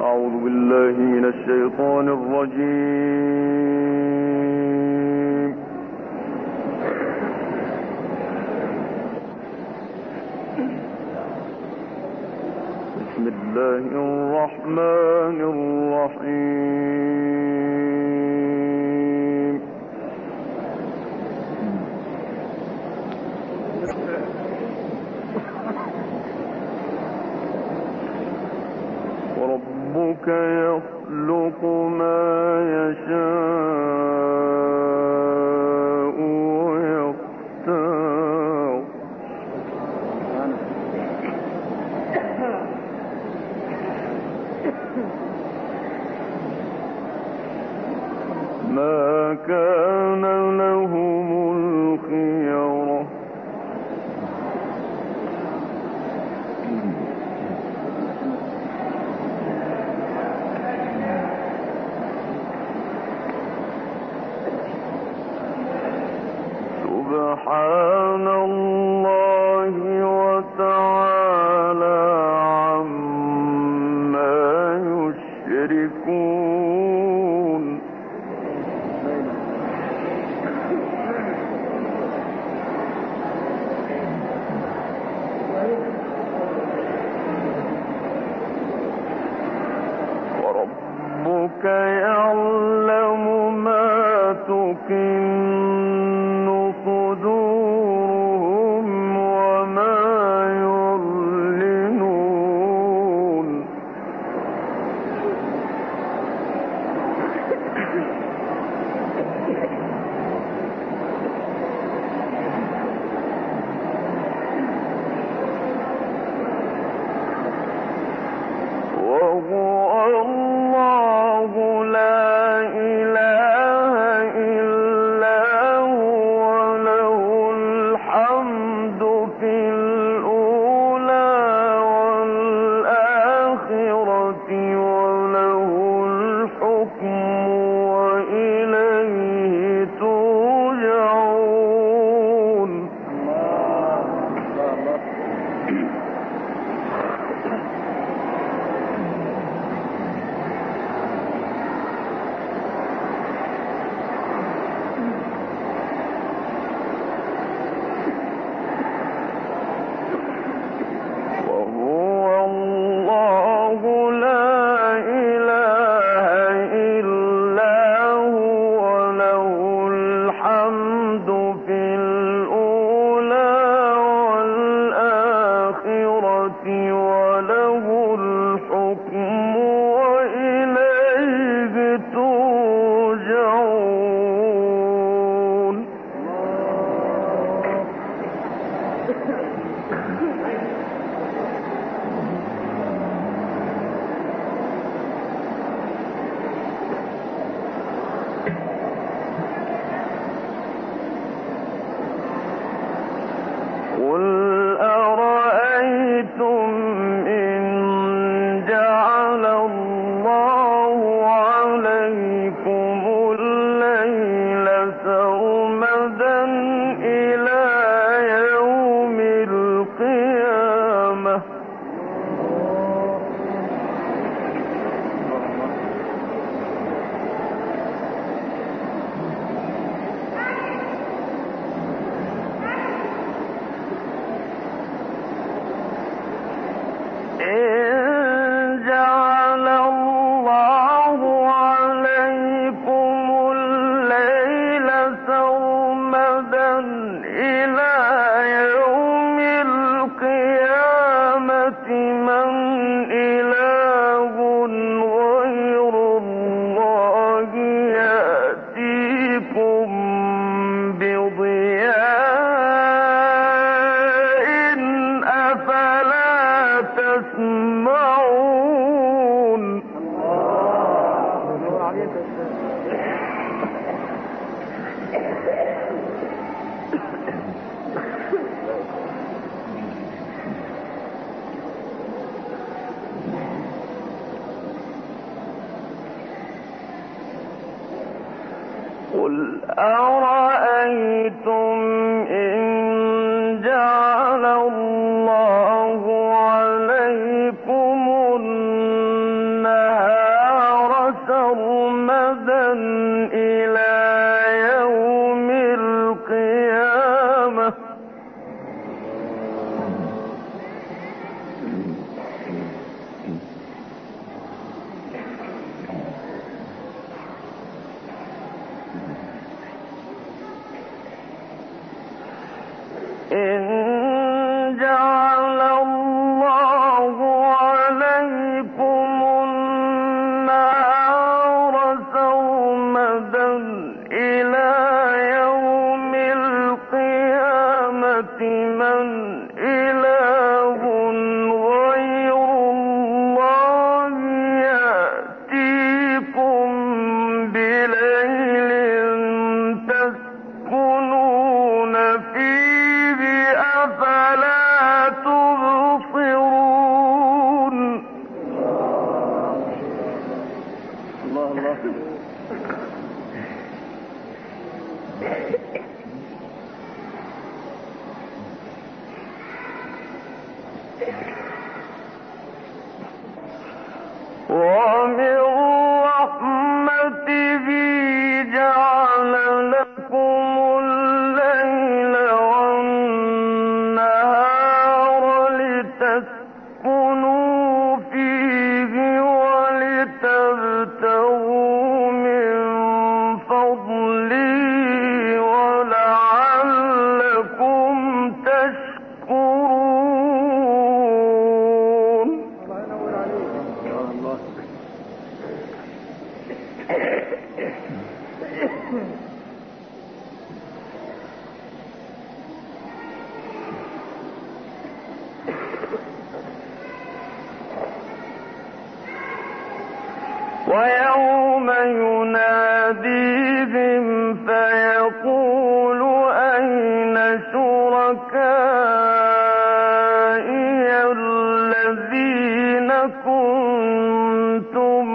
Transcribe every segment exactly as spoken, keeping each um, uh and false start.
أعوذ بالله من الشيطان الرجيم. بسم الله الرحمن الرحيم. وربك يخلق ما يشاء ويختار ما كان لهم الخيرة سبحان الله وتعالى عما يشركون. وربك يعلم ما تكن صدورهم وما يعلنون. وهو الله لا إله إلا هو له الحمد في الأولى والآخرة وله الحكم وإليه ترجعون. وهو الله لا إله إلا هو له الحمد في الأولى والآخرة وله الحكم وإليه ترجعون. قل أرأيتم إن جعل الله عليكم الليل سرمدا إلى يوم القيامة إن جعل الله عليكم الليل سرمدا إلى يوم القيامة من إله غير الله يأتيكم بضياء أفلا تسمعون. قل أرأيتم إن جعل الله عليكم النهار إله غير الله يأتيكم بليل تسكنون فيه أفلا تبصرون. الله الله. ومن رحمته جعل لكم الليل والنهار لتسكنوا فيه ولتبتغوا من فضله ولعلكم تشكرون. ويوم يناديهم فيقول أين شركائي الذين كنتم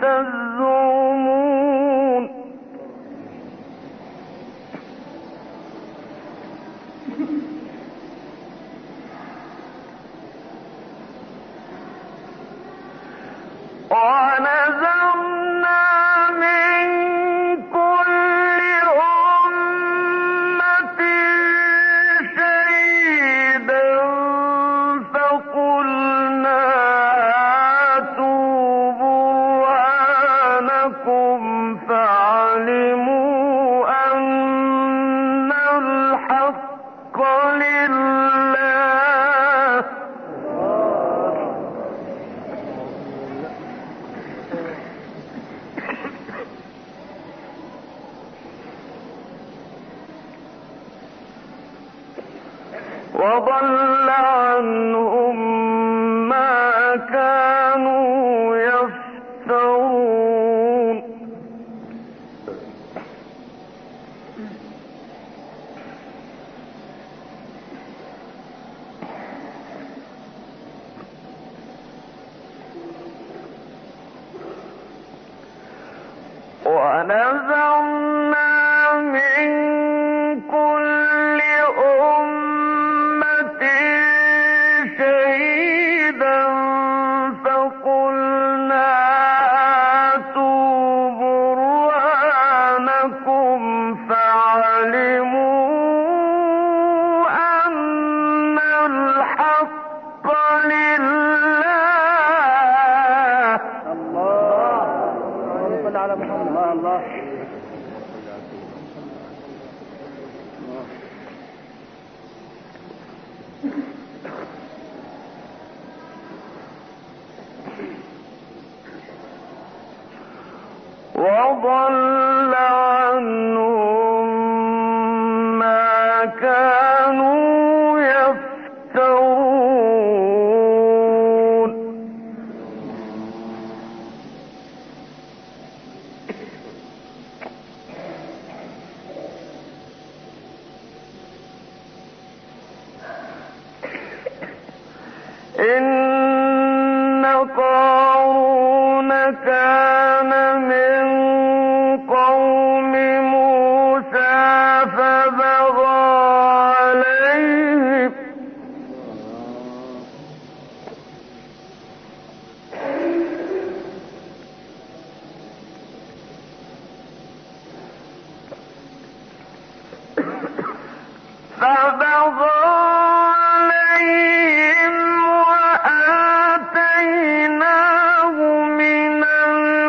تزعمون. ونزعنا من كل أمة شهيدا فقلنا هاتوا برهانكم فعلموا أن الحق لله. وضل عنهم ما كانوا يفترون. ونزعنا من كل أمة شهيدا فقلنا هاتوا برهانكم فعلموا أن الحق لله. الله. صل على محمد. الله. وضل عنهم ما كانوا يفترون. إن قارون كان من قوم موسى فبغى عليهم فبغى عليهم وآتيناه من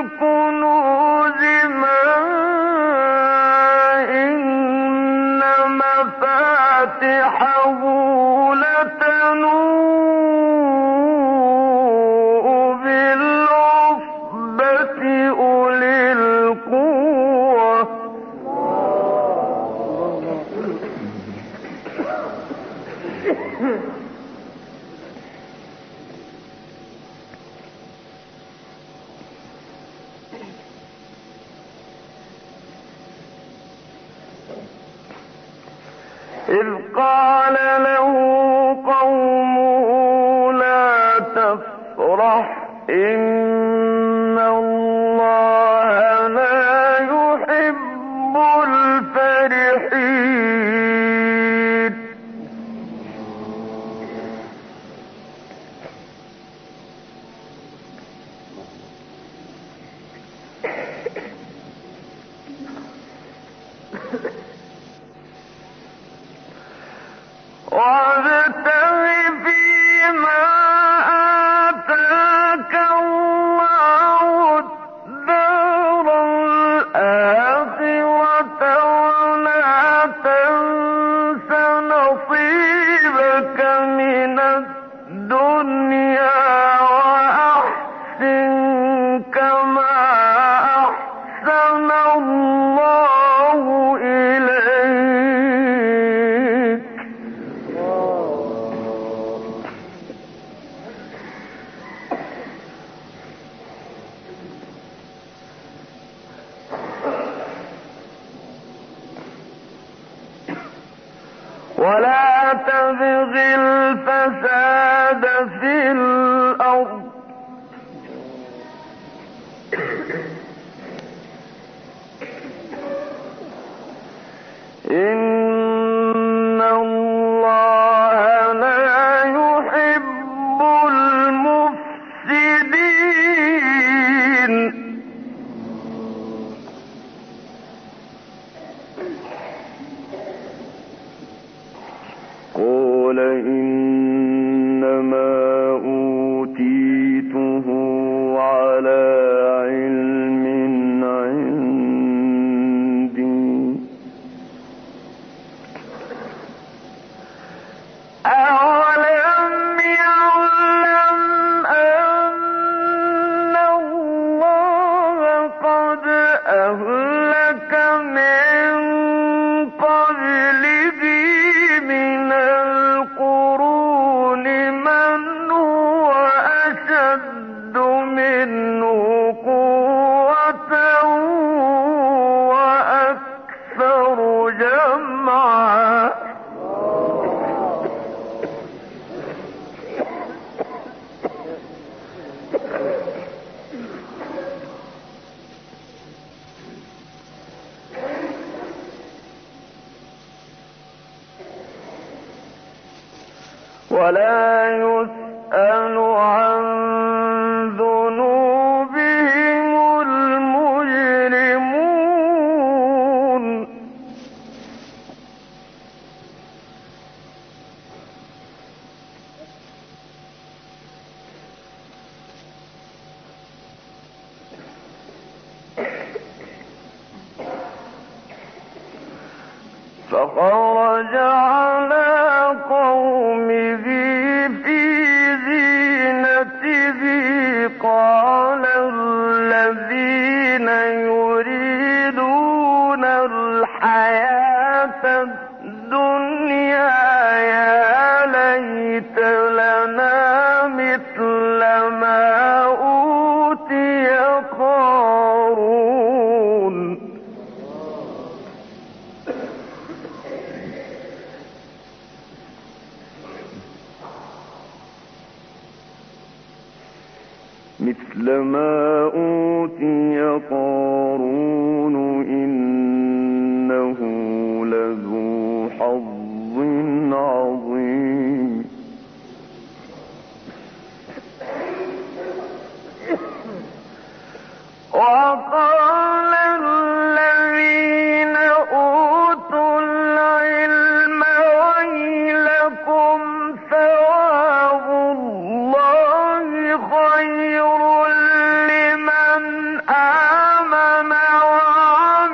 إذ قال له قومه لا تفرح إن الله لا يحب الفرحين. وابتغ فيما آتاك الله الدار الآخرة ولا تنس نصيبك من الدنيا وأحسن كما أحسن الله إليك. ولا تبغ الفساد في الأرض إن الله لا يحب المفسدين. قال إنما أوتيته على علم عندي أولم يعلم أن الله قد أهلك من قبله من القرون من هو أشد منه قوة وأكثر جمعا. ولا يسأل عن ذنوبهم المجرمون. فخرج على قومه في زينته قال الذين يريدون الحياة الدنيا يا ليت لنا مثل ما أوتي قارون. مثل ما أوتي قارون إنه لذو حظ عظيم. وقال الذين أوتوا العلم ويلكم ثواب الله خير لمن آمن وعمل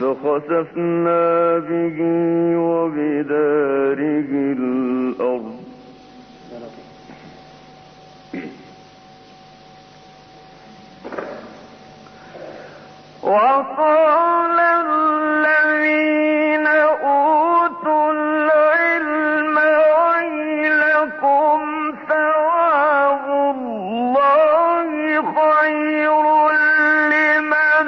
فخسفنا به وبداره الأرض وقال الذين أوتوا العلم ويلكم ثواب الله خير لمن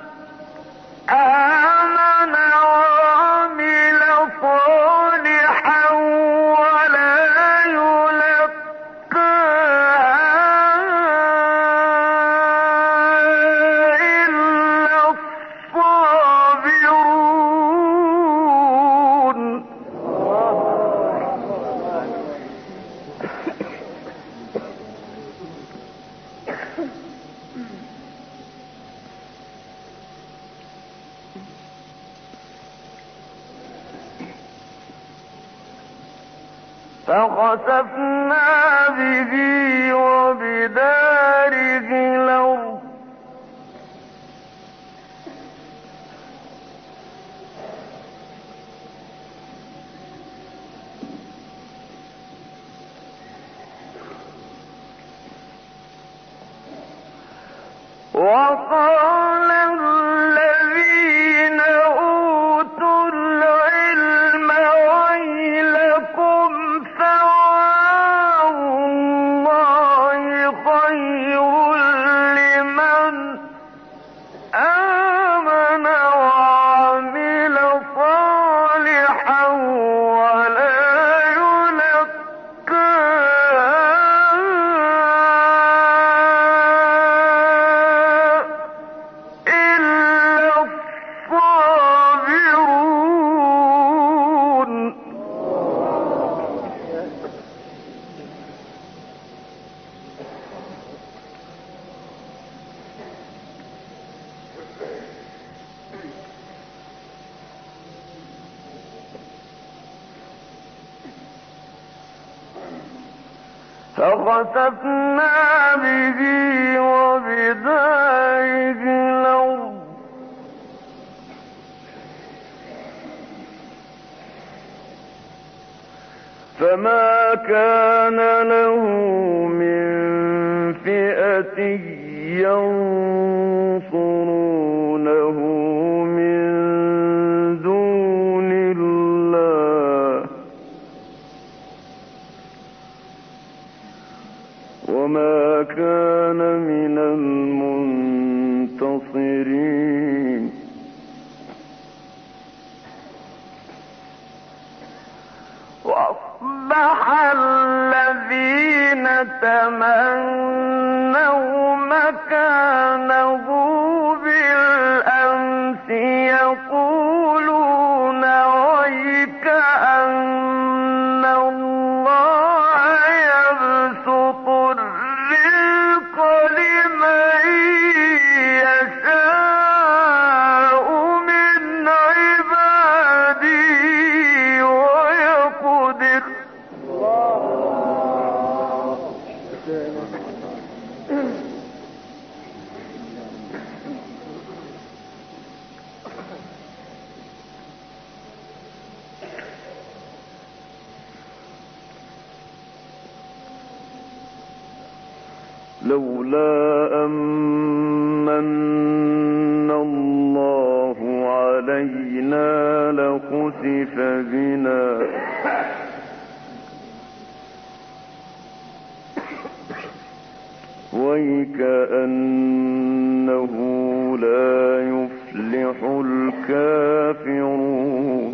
آمن وعمل صالحا ولا فخسفنا به وبداره الأرض وقال الذين أوتوا العلم ويلكم ثواب الله خير لمن آمن وعمل صالحا ولا فخسفنا به وبداره الأرض فما كان له من فئة ينصرونه من دون الله وما كان من المنتصرين وأصبح الذين تمنوا مكانه بالأمس يقولون ويك أن الله يبسط الرزق لمن يشاء من عباده ويقدر لولا أمن الله علينا لخسف بنا ويكأنه لا يفلح الكافرون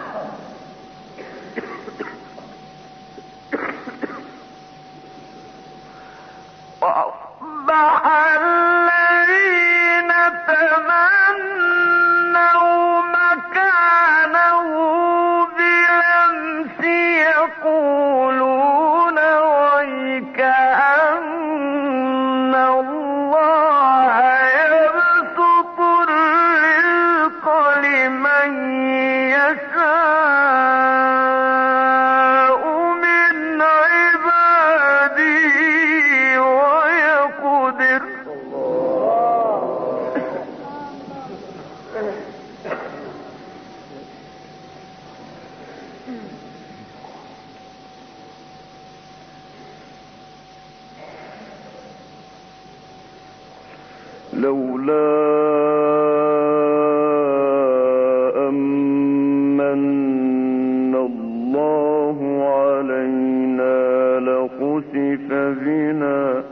وأصبح الذين تمنوا مكانه بالأمس يقولون ويك أن الله يبسط الرزق لمن يشاء من عباده ويقدر لولا أمن الله علينا لخسف بنا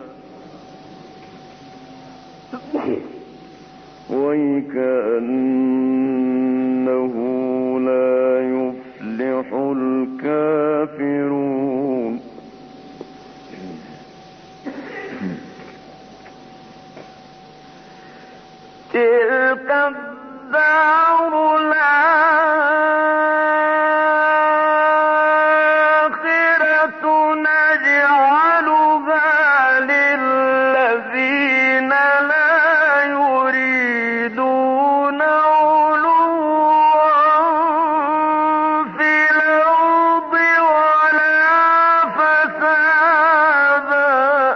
وكأنه لا يفلح الكافرون تلك الدار الآخرة نجعلها للذين لا يريدون علوا في الأرض ولا فسادا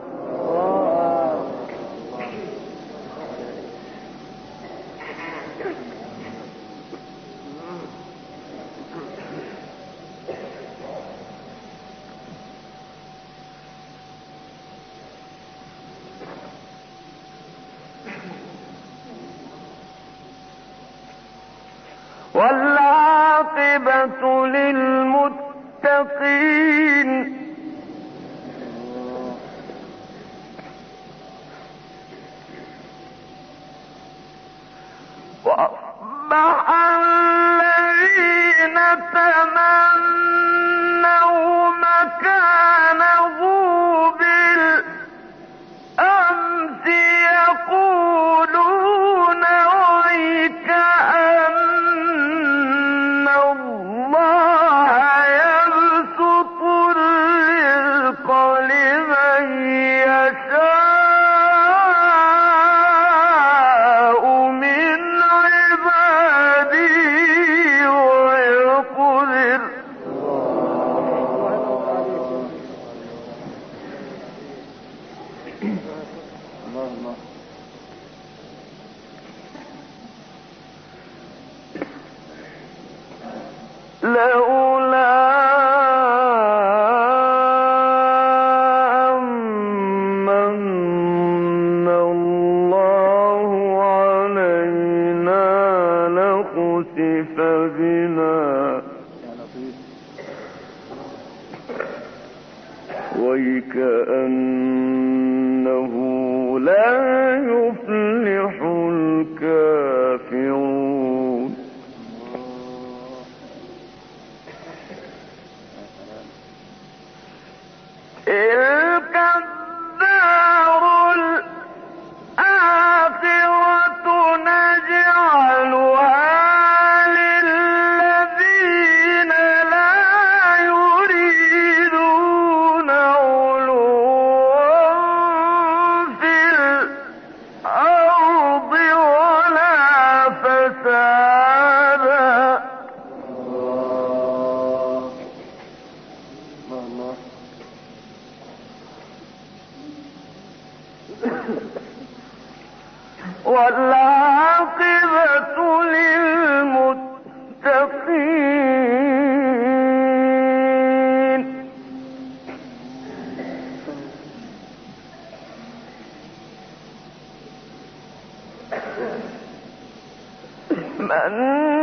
والعاقبة للمتقين وأصبح الذين تمنوا مكانه بالأمس يقولون ويكأن الله يبسط الرزق لمن يشاء من عباده ويقدر لولا أمن الله علينا لخسف بنا وكأنه لا يفلح الكافرون تلك الدار الآخرة نجعلها للذين لا يريدون علوا في الأرض ولا فسادا والعاقبة للمتقين من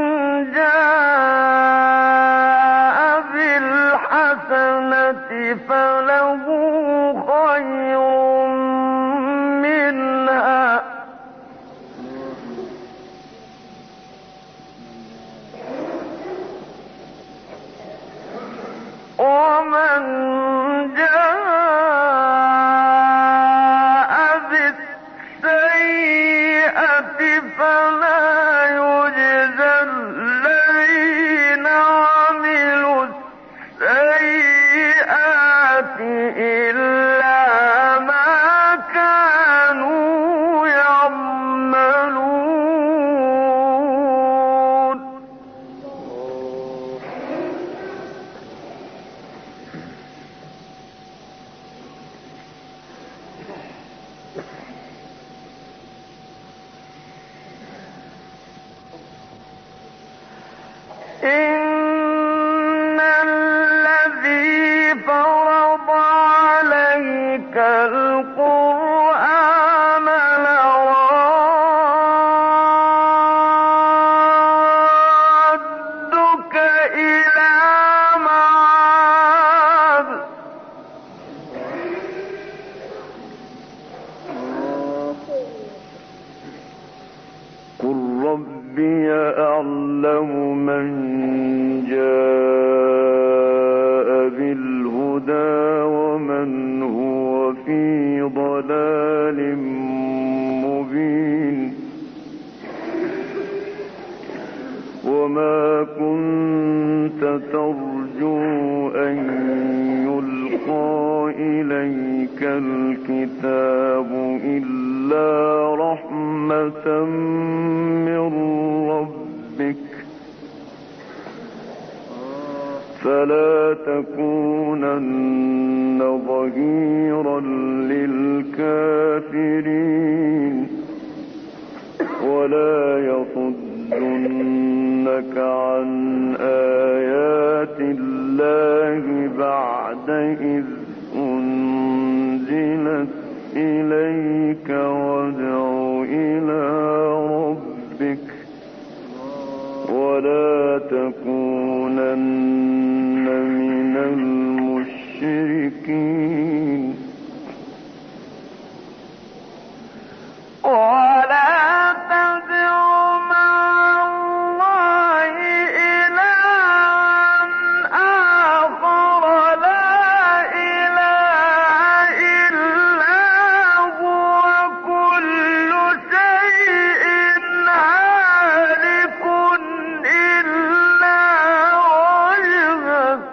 جاء بالحسنة فله خير منها ومن جاء بالسيئة فلا يجزى الذين عملوا السيئات إلا ما كانوا يعملون إن الذي فرض عليك القرآن لرادك ربي أعلم من جاء بالهدى ومن هو في ضلال مبين وما كنت ترجو أن يلقى إليك الكتاب إلا رحمة من ربك فلا تكونن ظهيرا للكافرين ولا يصدنك عن آيات الله بعد إذ أنزلت إليك وادع إلى ربك ولا تكونن من المشركين ولا تدع مع الله إلها آخر لا إله إلا هو كل شيء هالك إلا وجهه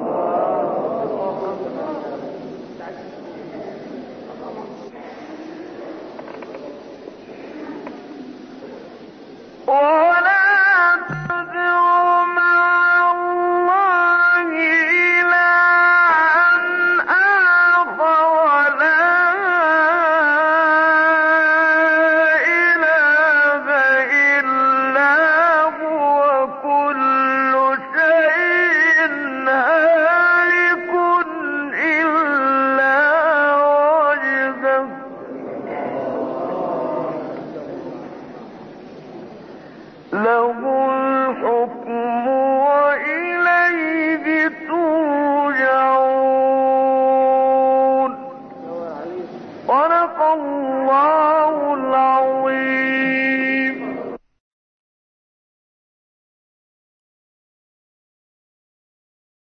ولا تدع مع الله إلها آخر لا إله إلا هو كل شيء هالك إلا وجهه له الحكم